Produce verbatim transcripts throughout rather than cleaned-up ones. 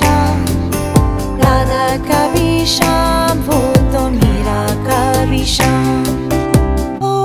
शाम, राधा का भी शाम, वो तो मीरा का भी शाम। ओ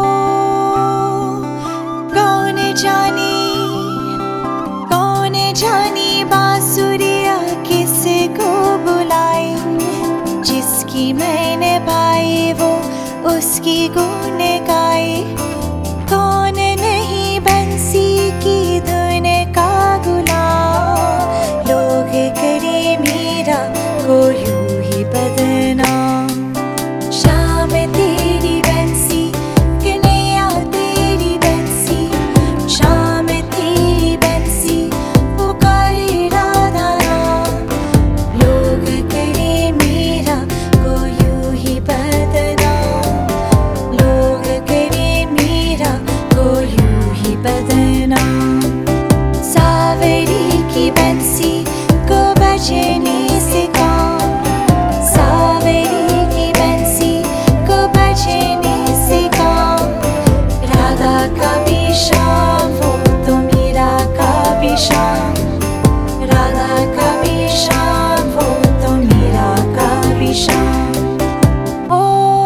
कौन जाने कौन जाने बांसुरिया किसे को बुलाए, जिसकी मैंने पाई वो उसकी गुण गाए। कौन नहीं बंसी की धुन का गुलाम, लोग करे मीरा को यूं ही बदनाम। शाम तेरी बंसी कन्हैया तेरी बंसी, शाम तेरी बंसी पुकारे राधा नाम, लोग करे मीरा को यूं ही बदनाम, लोग करे मीरा को यूं ही बदनाम। सावरी की बंसी को बजने से काम, सावरी की बंसी को बजने से काम। राधा का भी शाम, वो तो मीरा का भी शाम, राधा का भी शाम, वो तो मीरा का भी शाम। ओ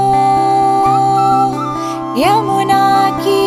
यमुना की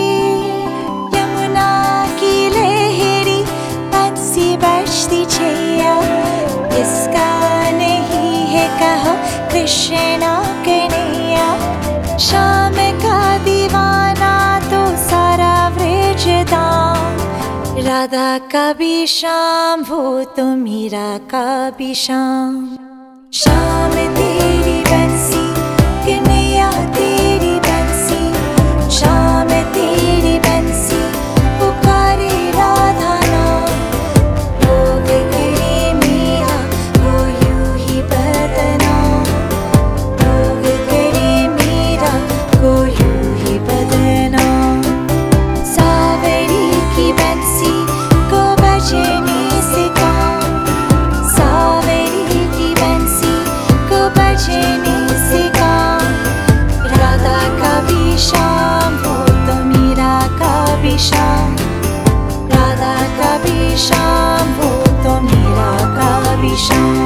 यमुना की लहरी बंसी बजती छैया, इसका नहीं है कहा कृष्णा कन्हैया। शाम का दीवाना तो सारा व्रज धाम, राधा का भी शाम, वो तो मीरा का भी शाम। शाम तेरी बंसी कन्हैया तेरी बंसी, शाम तेरी बंसी पुकारे राधा नाम, लोग करे मीरा को यूं ही बदनाम, लोग करे मीरा को यूं ही बदनाम। सावरी की बंसी को बजने से काम, सावरी की बंसी को बजने से काम। राधा का भी शाम, वो तो मीरा का भी शाम, राधा का भी शाम, वो तो मीरा का भी शाम।